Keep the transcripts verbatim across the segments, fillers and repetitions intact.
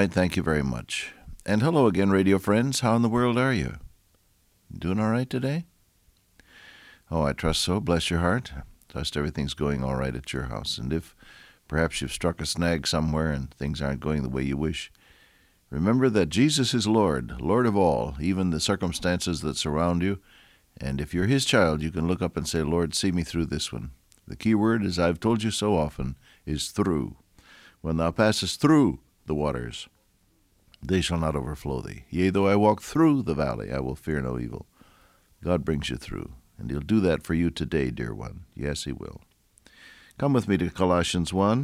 right, thank you very much. And hello again, radio friends. How in the world are you? Doing all right today? Oh, I trust so. Bless your heart. Trust everything's going all right at your house. And if perhaps you've struck a snag somewhere and things aren't going the way you wish, remember that Jesus is Lord, Lord of all, even the circumstances that surround you. And if you're His child, you can look up and say, Lord, see me through this one. The key word, as I've told you so often, is through. When thou passest through the waters, they shall not overflow thee. Yea, though I walk through the valley, I will fear no evil. God brings you through, and He'll do that for you today, dear one. Yes, He will. Come with me to Colossians one,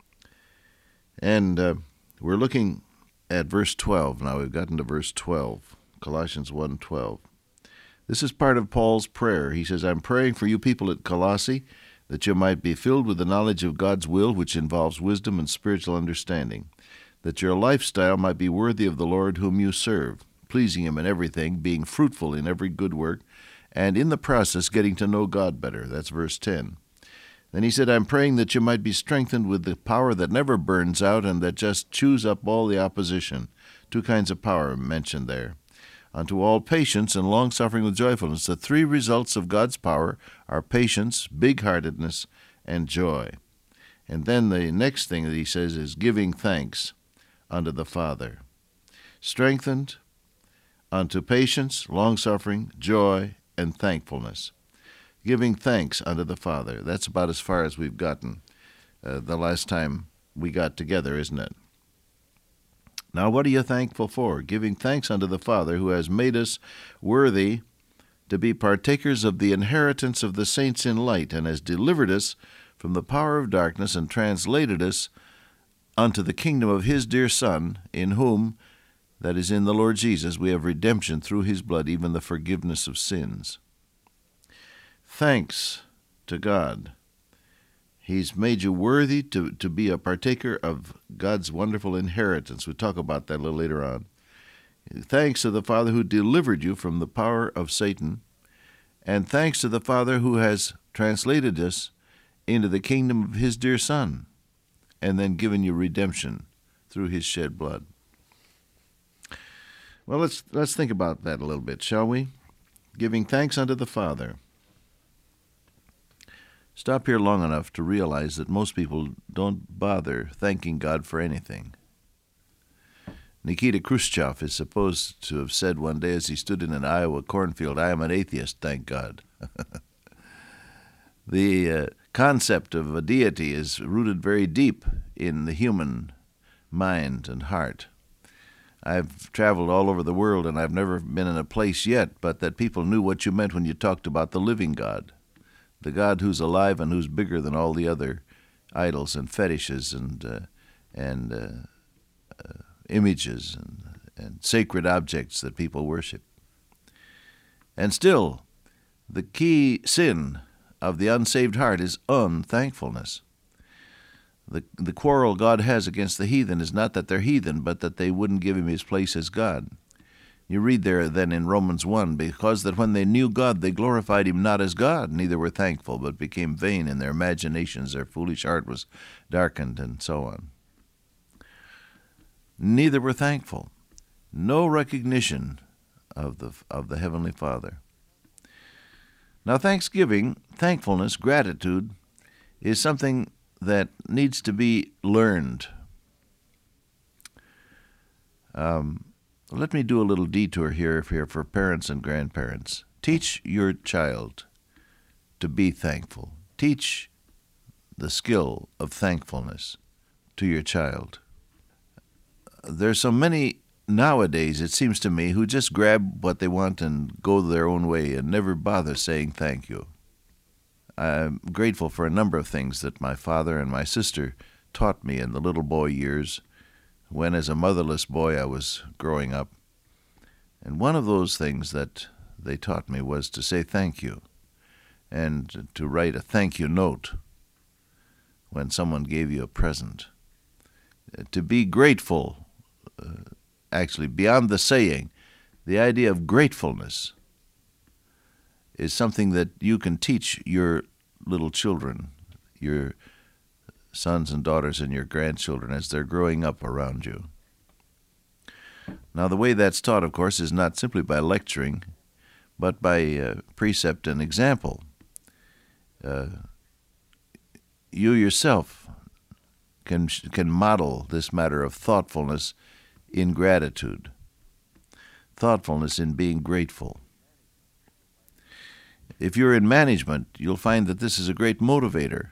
and uh, we're looking at verse twelve. Now we've gotten to verse twelve, Colossians one twelve. This is part of Paul's prayer. He says, I'm praying for you people at Colossae, that you might be filled with the knowledge of God's will, which involves wisdom and spiritual understanding, that your lifestyle might be worthy of the Lord whom you serve, pleasing Him in everything, being fruitful in every good work, and in the process getting to know God better. That's verse ten. Then he said, I'm praying that you might be strengthened with the power that never burns out and that just chews up all the opposition. Two kinds of power mentioned there. Unto all patience and long-suffering with joyfulness. The three results of God's power are patience, big-heartedness, and joy. And then the next thing that he says is giving thanks unto the Father. Strengthened unto patience, long-suffering, joy, and thankfulness. Giving thanks unto the Father. That's about as far as we've gotten uh, the last time we got together, isn't it? Now, what are you thankful for? Giving thanks unto the Father, who has made us worthy to be partakers of the inheritance of the saints in light, and has delivered us from the power of darkness, and translated us unto the kingdom of His dear Son, in whom, that is in the Lord Jesus, we have redemption through His blood, even the forgiveness of sins. Thanks to God. He's made you worthy to, to be a partaker of God's wonderful inheritance. We'll talk about that a little later on. Thanks to the Father who delivered you from the power of Satan, and thanks to the Father who has translated us into the kingdom of His dear Son, and then given you redemption through His shed blood. Well, let's let's think about that a little bit, shall we? Giving thanks unto the Father. Stop here long enough to realize that most people don't bother thanking God for anything. Nikita Khrushchev is supposed to have said one day as he stood in an Iowa cornfield, I am an atheist, thank God. The uh, concept of a deity is rooted very deep in the human mind and heart. I've traveled all over the world, and I've never been in a place yet but that people knew what you meant when you talked about the living God. The God who's alive and who's bigger than all the other idols and fetishes and uh, and uh, uh, images and, and sacred objects that people worship. And still, the key sin of the unsaved heart is unthankfulness. The, the quarrel God has against the heathen is not that they're heathen, but that they wouldn't give Him His place as God. You read there then in Romans one, because that when they knew God, they glorified Him not as God, neither were thankful, but became vain in their imaginations. Their foolish heart was darkened, and so on. Neither were thankful. No recognition of the of the Heavenly Father. Now, thanksgiving, thankfulness, gratitude is something that needs to be learned. Um. Let me do a little detour here, here for parents and grandparents. Teach your child to be thankful. Teach the skill of thankfulness to your child. There's so many nowadays, it seems to me, who just grab what they want and go their own way and never bother saying thank you. I'm grateful for a number of things that my father and my sister taught me in the little boy years, when as a motherless boy I was growing up. And one of those things that they taught me was to say thank you, and to write a thank you note when someone gave you a present. To be grateful, uh, actually beyond the saying, the idea of gratefulness is something that you can teach your little children, your sons and daughters and your grandchildren as they're growing up around you. Now, the way that's taught, of course, is not simply by lecturing, but by uh, precept and example. Uh, you yourself can can model this matter of thoughtfulness in gratitude, thoughtfulness in being grateful. If you're in management, you'll find that this is a great motivator.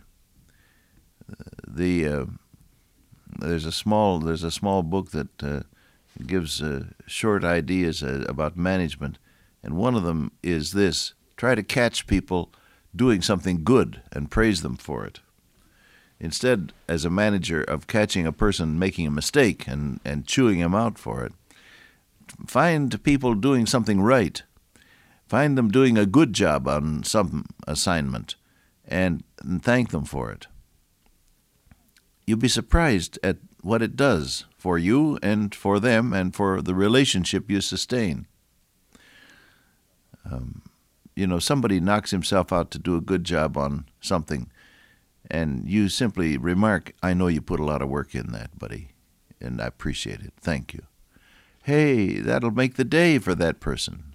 The uh, there's a small there's a small book that uh, gives uh, short ideas uh, about management, and one of them is this: try to catch people doing something good and praise them for it. Instead, as a manager, of catching a person making a mistake and, and chewing him out for it, find people doing something right. Find them doing a good job on some assignment and, and thank them for it. You'll be surprised at what it does for you and for them and for the relationship you sustain. Um, you know, somebody knocks himself out to do a good job on something, and you simply remark, "I know you put a lot of work in that, buddy, and I appreciate it. Thank you." Hey, that'll make the day for that person.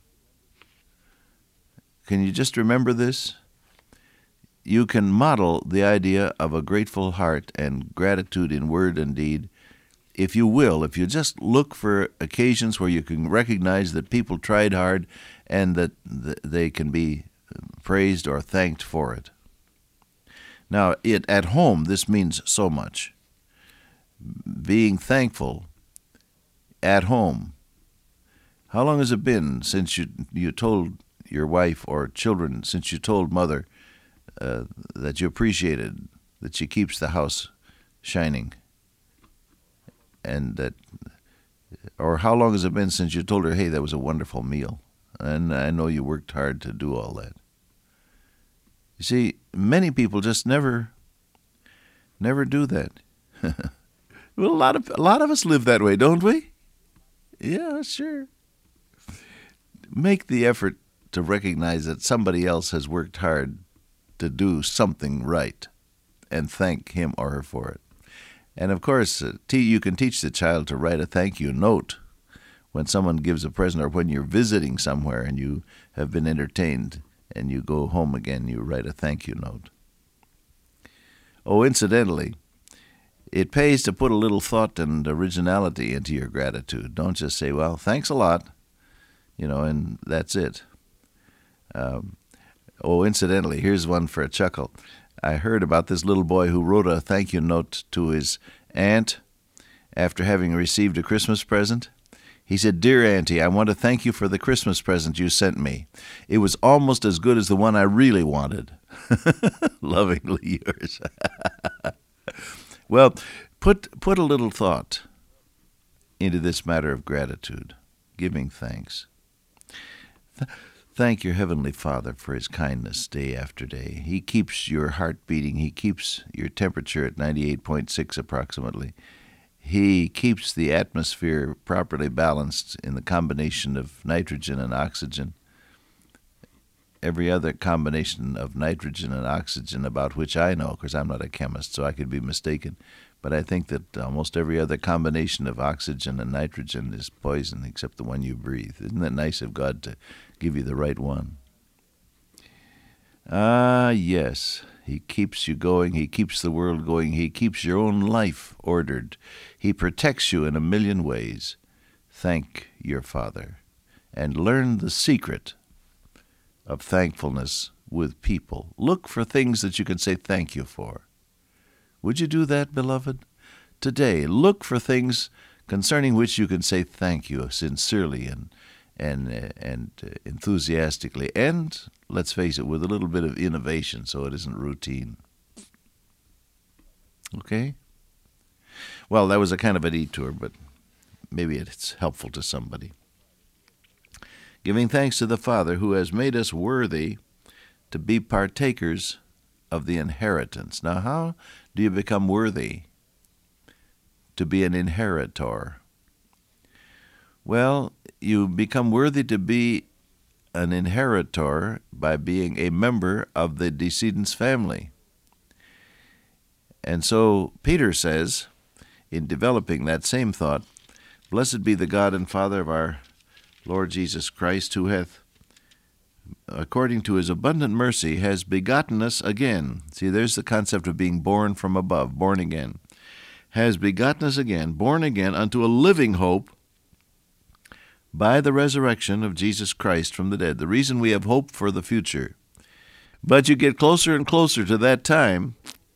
Can you just remember this? You can model the idea of a grateful heart and gratitude in word and deed if you will, if you just look for occasions where you can recognize that people tried hard and that they can be praised or thanked for it. Now, it, at home, this means so much. Being thankful at home. How long has it been since you you told your wife or children, since you told mother uh, that you appreciated that she keeps the house shining? And that, or how long has it been since you told her, "Hey, that was a wonderful meal, and I know you worked hard to do all that"? You see, many people just never, never do that. Well, a lot of a lot of us live that way, don't we? Yeah, sure. Make the effort to recognize that somebody else has worked hard to do something right, and thank him or her for it. And of course, uh, t- you can teach the child to write a thank you note when someone gives a present, or when you're visiting somewhere and you have been entertained and you go home again, you write a thank you note. Oh, incidentally, it pays to put a little thought and originality into your gratitude. Don't just say, "Well, thanks a lot," you know, and that's it. Um, oh, incidentally, here's one for a chuckle. I heard about this little boy who wrote a thank you note to his aunt after having received a Christmas present. He said, "Dear Auntie, I want to thank you for the Christmas present you sent me. It was almost as good as the one I really wanted. Lovingly yours." Well, put put a little thought into this matter of gratitude, giving thanks. Th- Thank your Heavenly Father for His kindness day after day. He keeps your heart beating. He keeps your temperature at ninety-eight point six approximately. He keeps the atmosphere properly balanced in the combination of nitrogen and oxygen. Every other combination of nitrogen and oxygen about which I know, because I'm not a chemist, so I could be mistaken, but I think that almost every other combination of oxygen and nitrogen is poison except the one you breathe. Isn't that nice of God to give you the right one? Ah, yes. He keeps you going. He keeps the world going. He keeps your own life ordered. He protects you in a million ways. Thank your Father, and learn the secret of thankfulness with people. Look for things that you can say thank you for. Would you do that, beloved? Today, look for things concerning which you can say thank you sincerely and and uh, and uh, enthusiastically, and, let's face it, with a little bit of innovation so it isn't routine. Okay? Well, that was a kind of a detour, but maybe it's helpful to somebody. Giving thanks to the Father who has made us worthy to be partakers of the inheritance. Now, how do you become worthy to be an inheritor? Well, you become worthy to be an inheritor by being a member of the decedent's family. And so Peter says, in developing that same thought, Blessed be the God and Father of our Lord Jesus Christ, who hath, according to his abundant mercy, has begotten us again. See, there's the concept of being born from above, born again. Has begotten us again, born again, unto a living hope by the resurrection of Jesus Christ from the dead. The reason we have hope for the future. But you get closer and closer to that time.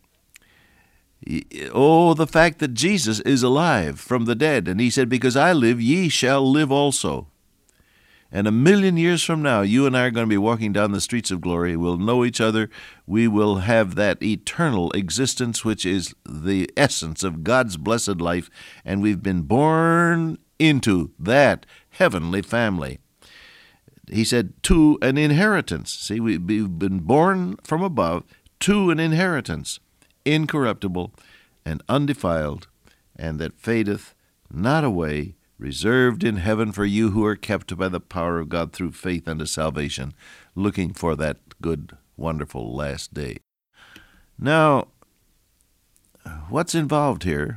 Oh, the fact that Jesus is alive from the dead. And he said, because I live, ye shall live also. And a million years from now, you and I are going to be walking down the streets of glory. We'll know each other. We will have that eternal existence, which is the essence of God's blessed life. And we've been born into that heavenly family. He said, to an inheritance. See, we've been born from above to an inheritance, incorruptible and undefiled, and that fadeth not away, reserved in heaven for you who are kept by the power of God through faith unto salvation, looking for that good, wonderful last day. Now, what's involved here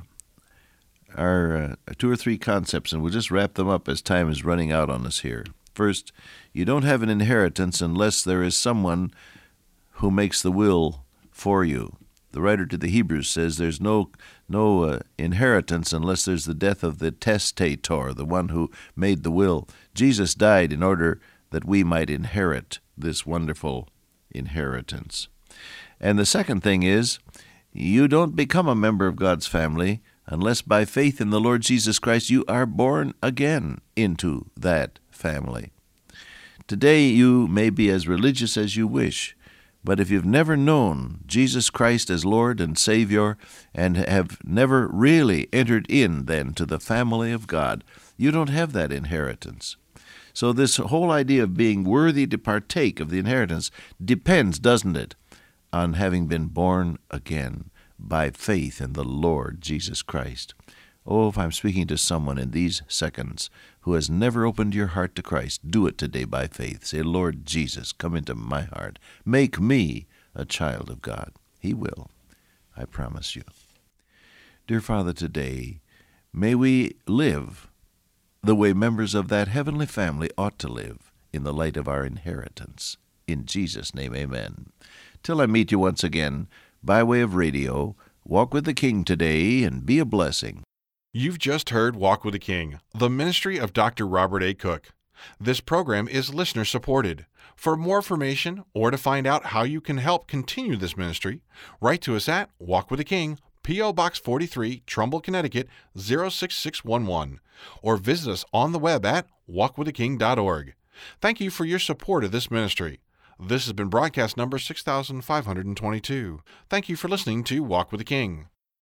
are uh, two or three concepts, and we'll just wrap them up as time is running out on us here. First, you don't have an inheritance unless there is someone who makes the will for you. The writer to the Hebrews says there's no no uh, inheritance unless there's the death of the testator, the one who made the will. Jesus died in order that we might inherit this wonderful inheritance. And the second thing is, you don't become a member of God's family unless by faith in the Lord Jesus Christ you are born again into that family. Today you may be as religious as you wish, but if you've never known Jesus Christ as Lord and Savior and have never really entered in then to the family of God, you don't have that inheritance. So this whole idea of being worthy to partake of the inheritance depends, doesn't it, on having been born again by faith in the Lord Jesus Christ. Oh, if I'm speaking to someone in these seconds who has never opened your heart to Christ, do it today by faith. Say, Lord Jesus, come into my heart. Make me a child of God. He will. I promise you. Dear Father, today, may we live the way members of that heavenly family ought to live in the light of our inheritance. In Jesus' name, amen. Till I meet you once again, by way of radio, walk with the King today and be a blessing. You've just heard Walk with the King, the ministry of Doctor Robert A. Cook. This program is listener-supported. For more information or to find out how you can help continue this ministry, write to us at Walk with the King, P O. Box forty-three, Trumbull, Connecticut, zero six six one one, or visit us on the web at walk with the king dot org. Thank you for your support of this ministry. This has been broadcast number six thousand five hundred twenty-two. Thank you for listening to Walk with the King.